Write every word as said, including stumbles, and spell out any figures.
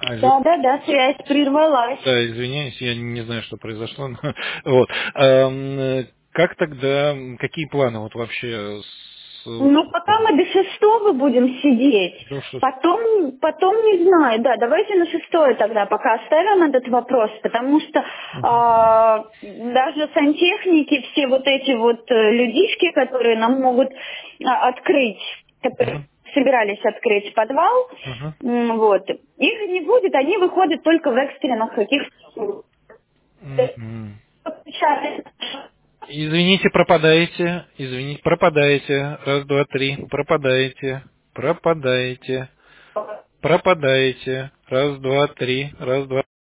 Алло. Да, да, да, связь прервалась. Да, извиняюсь, я не знаю, что произошло. но- Вот. Ам, э, Как тогда, м, какие планы вот вообще с Ну, пока мы до шестого будем сидеть. до шестого? Потом, потом не знаю, да, давайте на шестое тогда пока оставим этот вопрос, потому что а, даже сантехники, все вот эти вот э, людишки, которые нам могут а, открыть, которые Мгм, собирались открыть подвал, мгм, м, вот, их не будет, они выходят только в экстренных каких-то. мгм. Извините, пропадаете. Извините, пропадаете. Раз, два, три. Пропадаете. Пропадаете. Пропадаете. Раз, два, три. Раз, два.